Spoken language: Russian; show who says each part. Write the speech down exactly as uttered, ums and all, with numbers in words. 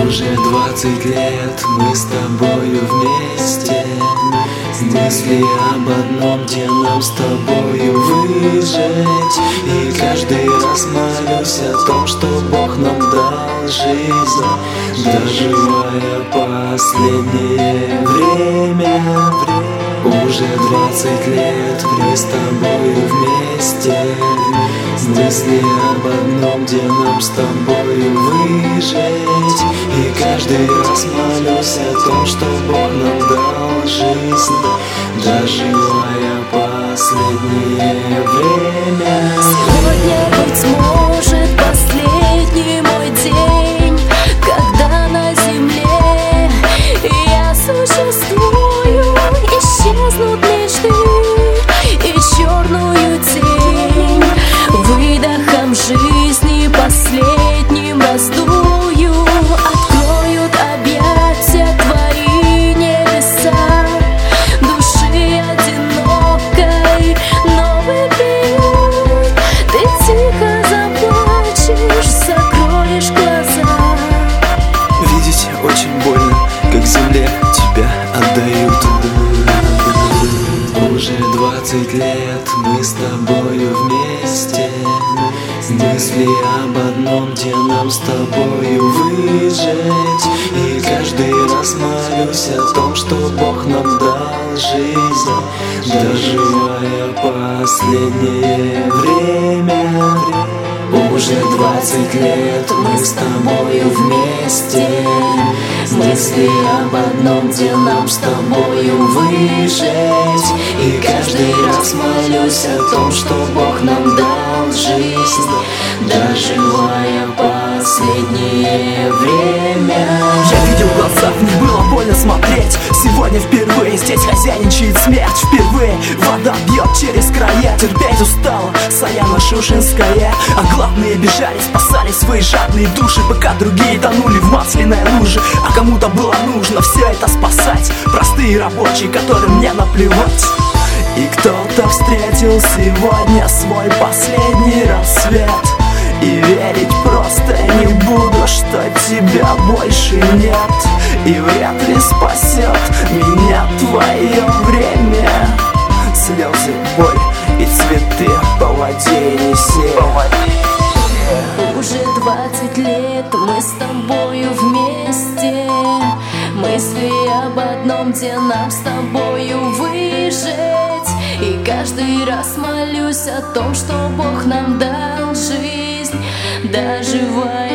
Speaker 1: Уже двадцать лет мы с тобою вместе. Мысли об одном, где нам с тобою выжить. И каждый раз молюсь о том, что Бог нам дал жизнь, доживая последнее время. Уже двадцать лет мы с тобою вместе. Мысли об одном, где нам с тобою выжить. И каждый раз молюсь о том, что Бог нам дал жизнь, доживая последнее время.
Speaker 2: Сегодня, быть может, последний мой день, когда на земле я существую. Исчезнут мечты и черную тень. Выдохом жизни последним раздую. Откроют объятия твои небеса. Души одинокой новый приют. Ты тихо заплачешь, закроешь глаза.
Speaker 1: Видеть очень больно, как земле тебя отдают. Уже двадцать лет мы с тобою вместе. Мысли об одном, где нам с тобою выжить. И каждый раз молюсь о том, что Бог нам дал жизнь, доживая последнее время. Уже двадцать лет мы с тобою вместе. Мысли об одном, где нам с тобою выжить. И каждый раз молюсь о том, что Бог нам дал жизнь, доживая последнее время.
Speaker 3: Я видел глаза, в них было больно смотреть. Сегодня впервые здесь хозяйничает смерть. Впервые вода бьет через края. Терпеть устала Саяна Шушинская. А главные бежали, спасали свои жадные души, пока другие тонули в масляной луже. А кому-то было нужно все это спасать. Простые рабочие, которым не наплевать. И кто-то встретил сегодня свой последний рассвет. И верить просто не буду, что тебя больше нет. И вряд ли спасет меня твое время. Слезы, боль и цветы по воде неси.
Speaker 2: Уже двадцать лет мы с тобою вместе. Мысли об одном, где нам с тобою выжить. И каждый раз молюсь о том, что Бог нам дал жизнь, доживая